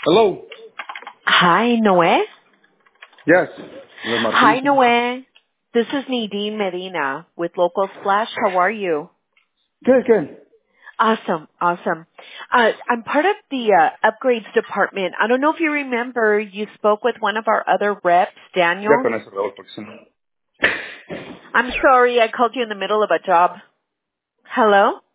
Hello. Hi, Noé. Yes. With Hi, Martin. Noé. This is Nadine Medina with Local Splash. How are you? Good, good. Awesome. I'm part of the upgrades department. I don't know if you remember, you spoke with one of our other reps, Ya Daniel. con eso veo porque si no. I'm sorry, I called you in the middle of a job. Hello?